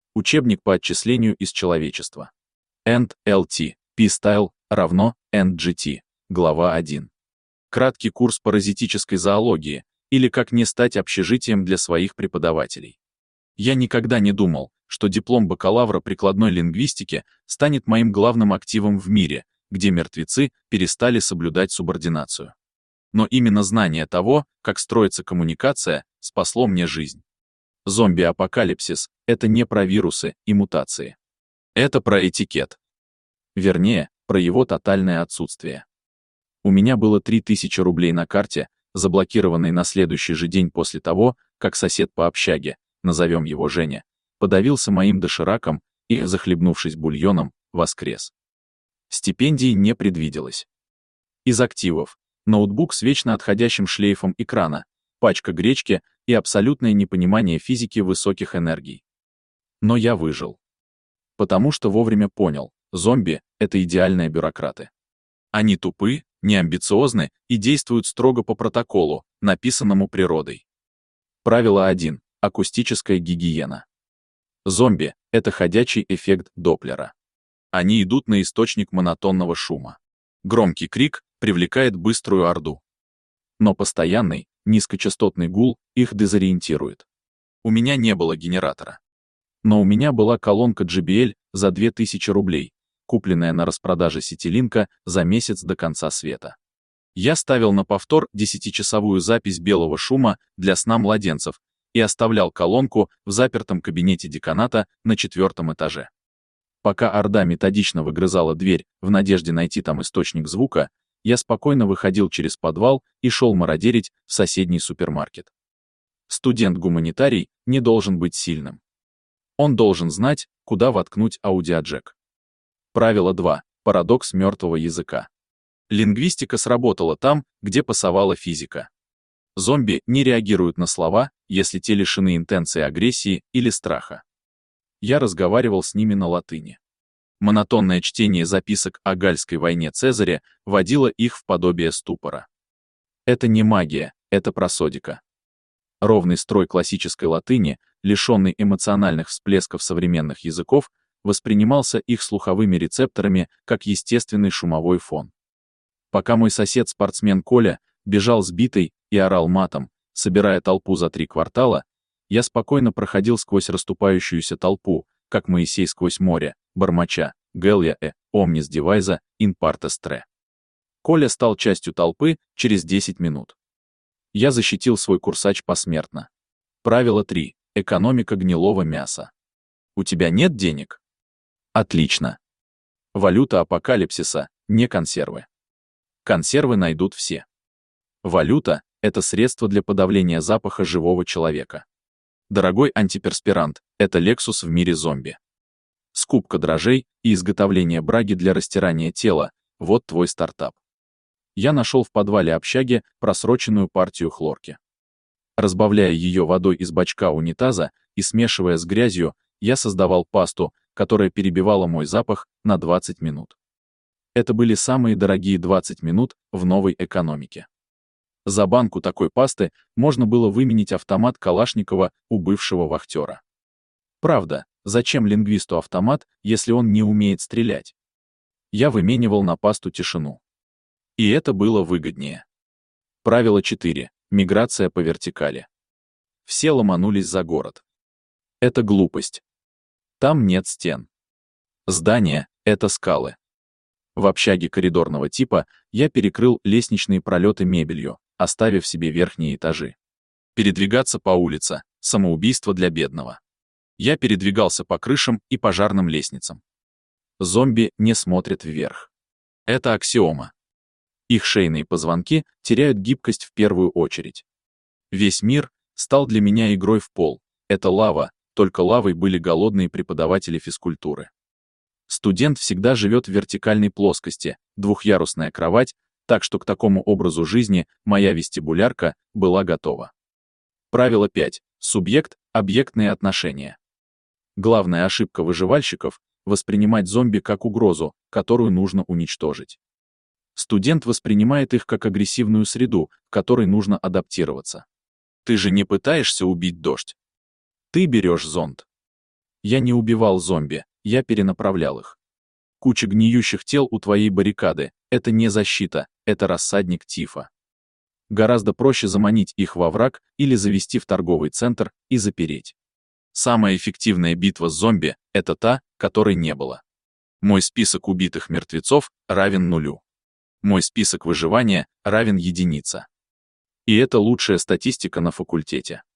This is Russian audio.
Учебник по отчислению из человечества. NLT. P-Style равно NGT. Глава 1. Краткий курс паразитической зоологии, или как не стать общежитием для своих преподавателей. Я никогда не думал, что диплом бакалавра прикладной лингвистики станет моим главным активом в мире, где мертвецы перестали соблюдать субординацию. Но именно знание того, как строится коммуникация, спасло мне жизнь. Зомби-апокалипсис — это не про вирусы и мутации. Это про этикет. Вернее, про его тотальное отсутствие. У меня было 3000 рублей на карте, заблокированной на следующий же день после того, как сосед по общаге, назовем его Женя, подавился моим дошираком и, захлебнувшись бульоном, воскрес. Стипендии не предвиделось. Из активов — ноутбук с вечно отходящим шлейфом экрана, пачка гречки и абсолютное непонимание физики высоких энергий. Но я выжил. Потому что вовремя понял, зомби — это идеальные бюрократы. Они тупы, неамбициозны и действуют строго по протоколу, написанному природой. Правило 1. Акустическая гигиена. Зомби — это ходячий эффект Доплера. Они идут на источник монотонного шума. Громкий крик привлекает быструю орду. Но постоянный, низкочастотный гул их дезориентирует. У меня не было генератора. Но у меня была колонка JBL за 2000 рублей, купленная на распродаже Ситилинка за месяц до конца света. Я ставил на повтор 10-часовую запись белого шума для сна младенцев и оставлял колонку в запертом кабинете деканата на 4-м этаже. Пока орда методично выгрызала дверь в надежде найти там источник звука, я спокойно выходил через подвал и шел мародерить в соседний супермаркет. Студент-гуманитарий не должен быть сильным. Он должен знать, куда воткнуть аудиоджек. Правило 2. Парадокс мертвого языка. Лингвистика сработала там, где пасовала физика. Зомби не реагируют на слова, если те лишены интенции агрессии или страха. Я разговаривал с ними на латыни. Монотонное чтение записок о Гальской войне Цезаря вводило их в подобие ступора. Это не магия, это просодика. Ровный строй классической латыни, лишенный эмоциональных всплесков современных языков, воспринимался их слуховыми рецепторами как естественный шумовой фон. Пока мой сосед-спортсмен Коля бежал сбитый и орал матом, собирая толпу за 3 квартала, я спокойно проходил сквозь расступающуюся толпу, как Моисей сквозь море, бормоча «Гелия omnis divisa in partes tre». Коля стал частью толпы через 10 минут. Я защитил свой курсач посмертно. Правило 3. Экономика гнилого мяса. У тебя нет денег? Отлично. Валюта апокалипсиса — не консервы. Консервы найдут все. Валюта — это средство для подавления запаха живого человека. Дорогой антиперспирант — это Lexus в мире зомби. Скупка дрожжей и изготовление браги для растирания тела — вот твой стартап. Я нашел в подвале общаги просроченную партию хлорки. Разбавляя ее водой из бачка унитаза и смешивая с грязью, я создавал пасту, которая перебивала мой запах на 20 минут. Это были самые дорогие 20 минут в новой экономике. За банку такой пасты можно было выменить автомат Калашникова у бывшего вахтера. Правда, зачем лингвисту автомат, если он не умеет стрелять? Я выменивал на пасту тишину. И это было выгоднее. Правило 4. Миграция по вертикали. Все ломанулись за город. Это глупость. Там нет стен. Здания — это скалы. В общаге коридорного типа я перекрыл лестничные пролеты мебелью, оставив себе верхние этажи. Передвигаться по улице — самоубийство для бедного. Я передвигался по крышам и пожарным лестницам. Зомби не смотрят вверх. Это аксиома. Их шейные позвонки теряют гибкость в первую очередь. Весь мир стал для меня игрой в пол. Это лава, только лавой были голодные преподаватели физкультуры. Студент всегда живет в вертикальной плоскости, двухъярусная кровать, так что к такому образу жизни моя вестибулярка была готова. Правило 5. Субъект — объектные отношения. Главная ошибка выживальщиков — воспринимать зомби как угрозу, которую нужно уничтожить. Студент воспринимает их как агрессивную среду, в которой нужно адаптироваться. Ты же не пытаешься убить дождь. Ты берешь зонт. Я не убивал зомби, я перенаправлял их. Куча гниющих тел у твоей баррикады — это не защита, это рассадник тифа. Гораздо проще заманить их во враг или завести в торговый центр и запереть. Самая эффективная битва с зомби — это та, которой не было. Мой список убитых мертвецов равен 0. Мой список выживания равен 1. И это лучшая статистика на факультете.